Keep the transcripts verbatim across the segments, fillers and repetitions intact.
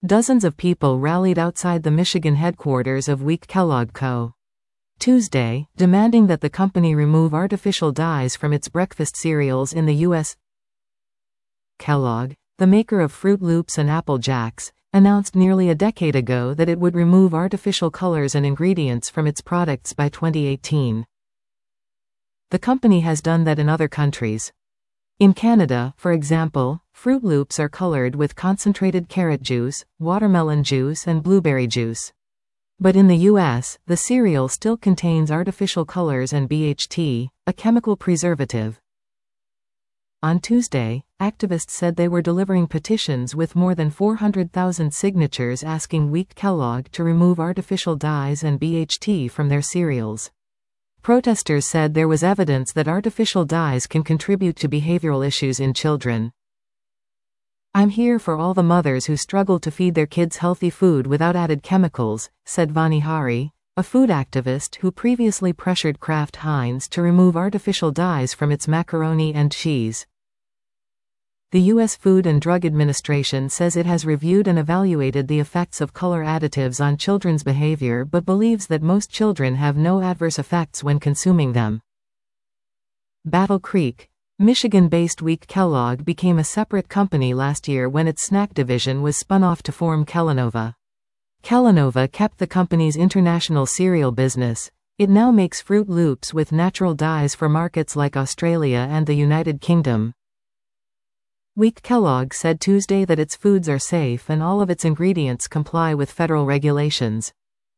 Dozens of people rallied outside the Michigan headquarters of Weak Kellogg Co. Tuesday, demanding that the company remove artificial dyes from its breakfast cereals in the U S Kellogg, the maker of Fruit Loops and Apple Jacks, announced nearly a decade ago that it would remove artificial colors and ingredients from its products by twenty eighteen. The company has done that in other countries. In Canada, for example, Fruit Loops are colored with concentrated carrot juice, watermelon juice and blueberry juice. But in the U S, the cereal still contains artificial colors and B H T, a chemical preservative. On Tuesday, activists said they were delivering petitions with more than four hundred thousand signatures asking Weak Kellogg to remove artificial dyes and B H T from their cereals. Protesters said there was evidence that artificial dyes can contribute to behavioral issues in children. "I'm here for all the mothers who struggle to feed their kids healthy food without added chemicals," said Vani Hari, a food activist who previously pressured Kraft Heinz to remove artificial dyes from its macaroni and cheese. The U S Food and Drug Administration says it has reviewed and evaluated the effects of color additives on children's behavior but believes that most children have no adverse effects when consuming them. Battle Creek, Michigan-based Weak Kellogg became a separate company last year when its snack division was spun off to form Kellanova. Kellanova kept the company's international cereal business. It now makes Fruit Loops with natural dyes for markets like Australia and the United Kingdom. Weak Kellogg said Tuesday that its foods are safe and all of its ingredients comply with federal regulations.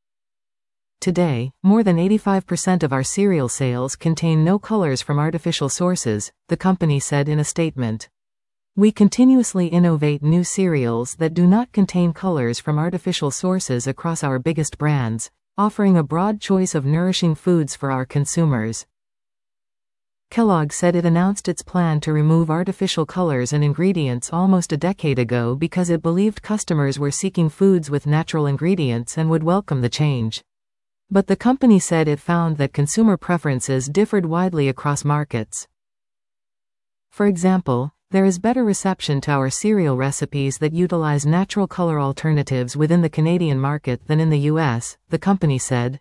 Today, more than eighty-five percent of our cereal sales contain no colors from artificial sources, the company said in a statement. We continuously innovate new cereals that do not contain colors from artificial sources across our biggest brands, offering a broad choice of nourishing foods for our consumers. Kellogg said it announced its plan to remove artificial colors and ingredients almost a decade ago because it believed customers were seeking foods with natural ingredients and would welcome the change. But the company said it found that consumer preferences differed widely across markets. For example, there is better reception to our cereal recipes that utilize natural color alternatives within the Canadian market than in the U S, the company said.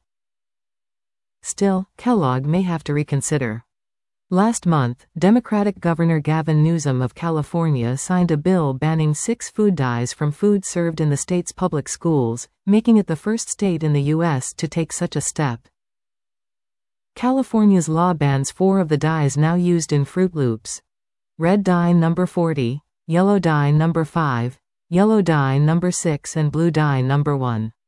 Still, Kellogg may have to reconsider. Last month, Democratic Governor Gavin Newsom of California signed a bill banning six food dyes from food served in the state's public schools, making it the first state in the U S to take such a step. California's law bans four of the dyes now used in Fruit Loops: red dye number forty, yellow dye number five, yellow dye number six and blue dye number one.